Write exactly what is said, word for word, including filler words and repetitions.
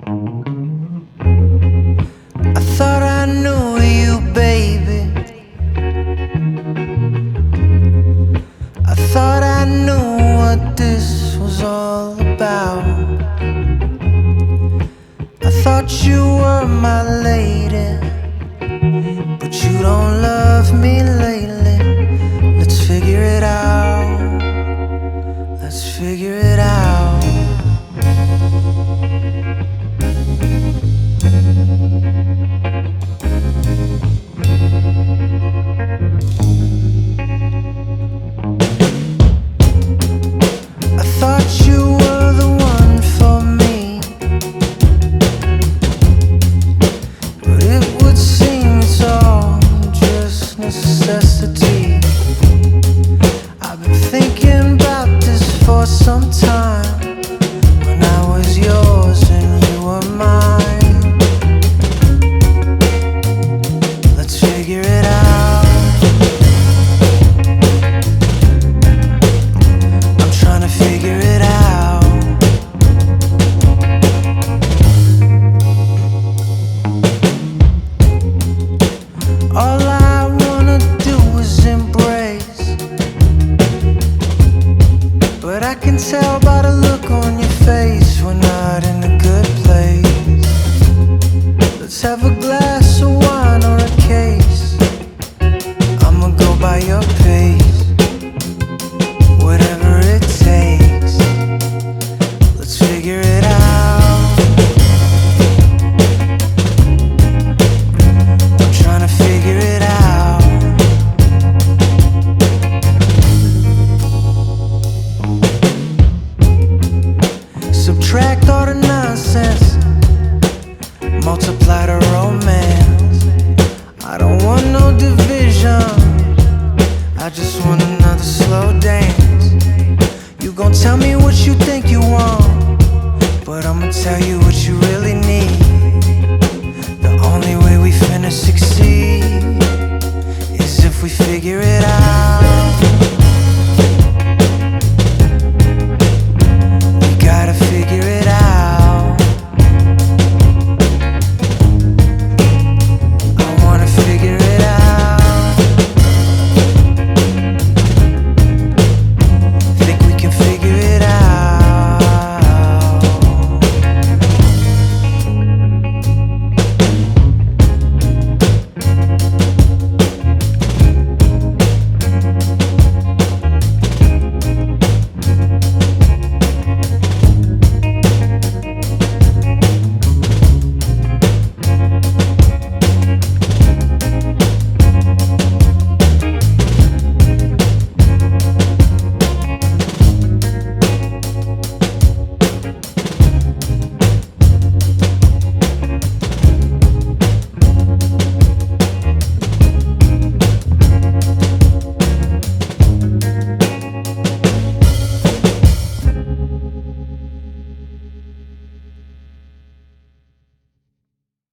I thought I knew you, baby. I thought I knew what this was all about. I thought you were my lady, but you don't love me lately. Let's figure it out. Let's figure it out. I thought you were the one for me, but it would seem it's all just necessity. I've been thinking about this for some time, when I was yours and you were mine. Let's figure it out. I'm trying to figure it out. All I wanna do is embrace, but I can tell by the look on your face we're not in a good place. Let's have a glass of wine or a case. I'ma go by your pace, whatever it takes. Let's figure it out. I'm trying to figure it out. Subtract all the nonsense, multiply the romance. I don't want no division, I just want another slow dance. You gon' tell me what you think you want, but I'ma tell you what you really need. The only way we finna succeed is if we figure it out.